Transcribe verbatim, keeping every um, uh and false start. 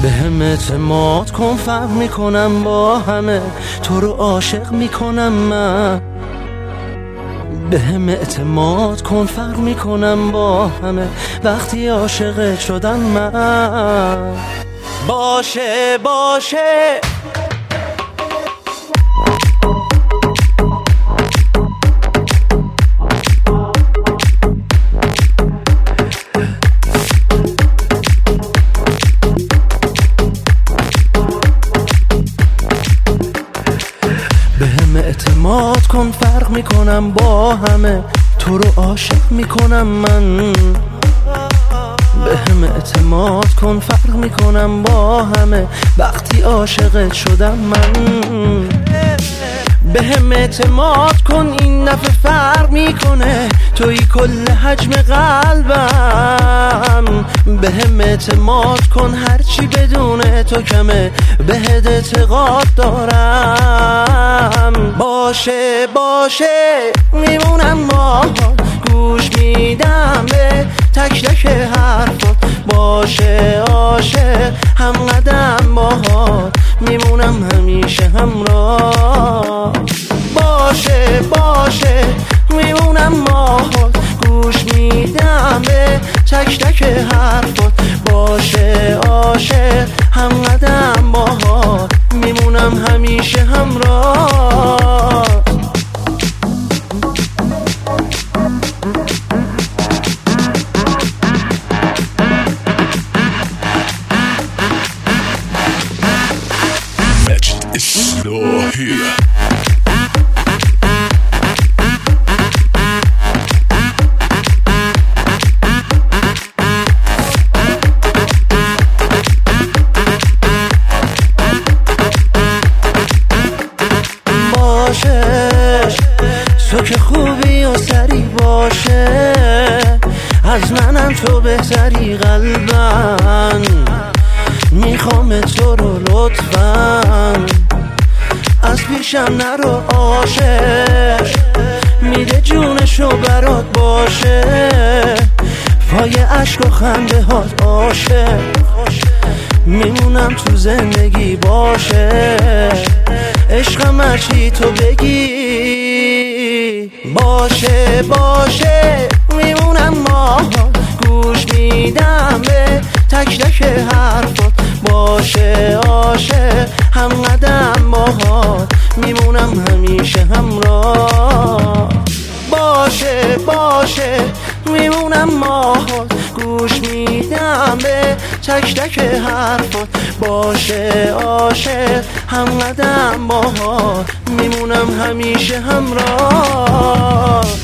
به هم اعتماد کن، فرق میکنم با همه، تو رو عاشق میکنم من. به هم اعتماد کن، فرق میکنم با همه، وقتی عاشقت شدم من. باشه باشه اعتماد کن، فرق میکنم با همه، تو رو عاشق میکنم من. به هم اعتماد کن، فرق میکنم با همه، وقتی عاشقت شدم من. به هم اعتماد کن، این دفعه فرق میکنه، توی کل حجم قلبم. به هم اعتماد کن، هرچی بدون تو کمه، بهت اعتقاد دارم. باشه باشه میمونم باهات، گوش میدم به تک تک حرفات. باشه عاشق هم قدم باهات، میمونم همیشه همراه. باشه باشه میمونم باهات، گوش میدم به تک تک حرفات. باشه عاشق هم قدم باهات، میمونم همیشه همراه. تو که خوبی و سری باشه، از منم تو بهتری قلبن. میخوام تو رو لطفاً، از پیشم نرو عاشق، میده جونشو برات باشه، پای عشق و خنده هات عاشق، میمونم تو زندگی باشه، عشقم هرچی تو بگی. باشه باشه میمونم باهات، گوش میدم به تک تک حرفات. باشه عاشق هم قدم باهات، میمونم همیشه همراه. باشه باشه میمونم باهات، گوش میدم به تک تک حرفات. باشه عاشق هم قدم باهات، میمونم همیشه همراه.